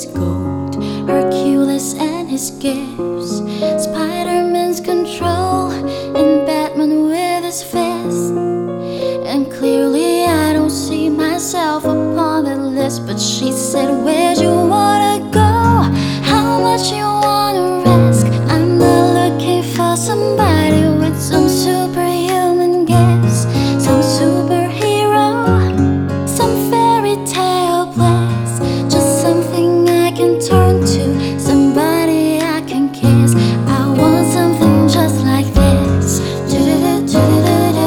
his gold, Hercules and his gifts, Spider-Man's control, and Batman with his fist. And clearly I don't see myself upon the list. But she said, where'd you wanna go? How much you wanna risk? I'm not looking for somebody with some superhuman gifts, some superhero, some fairy tale bliss. Just something I can turn to, somebody I can kiss. I want something just like this. Do-do-do-do-do-do.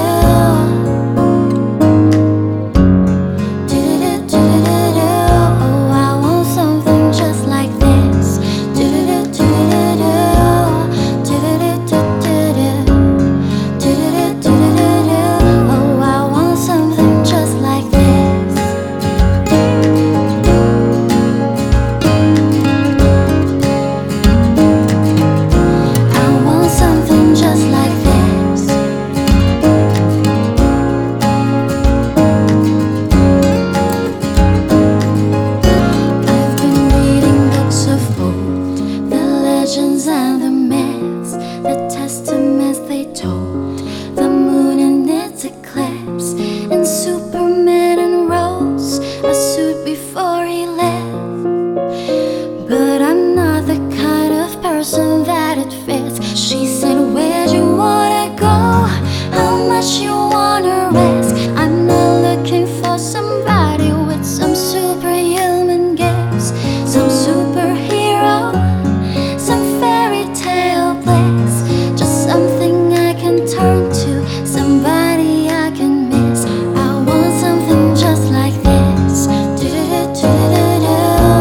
And the myths, the testaments they told, the moon in its eclipse, and Superman unrolls a suit before he left. But I'm not the kind of person that it fits. She said, where'd you wanna go? How much you wanna risk? I'm not looking for somebody with some superhuman gifts, some superhero, some fairy tale bliss. Just something I can turn to, somebody I can miss. I want something just like this. Do-do-do-do-do-do.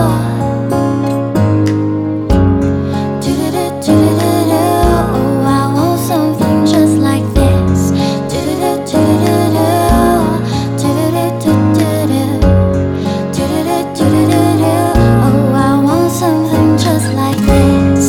Do-do-do-do-do-do. Oh, I want something just like this. Do-do-do-do-do-do. Do-do-do-do-do-do. Do-do-do-do-do-do. Oh, I want something just like this.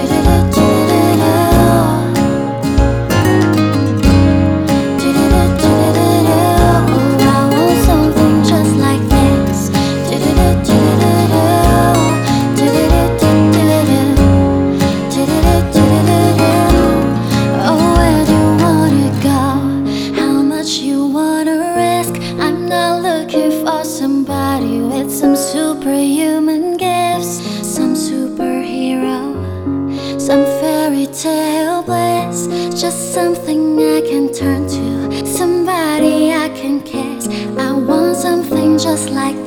Somebody with some superhuman gifts, some superhero, some fairy tale bliss. Just something I can turn to, somebody I can kiss. I want something just like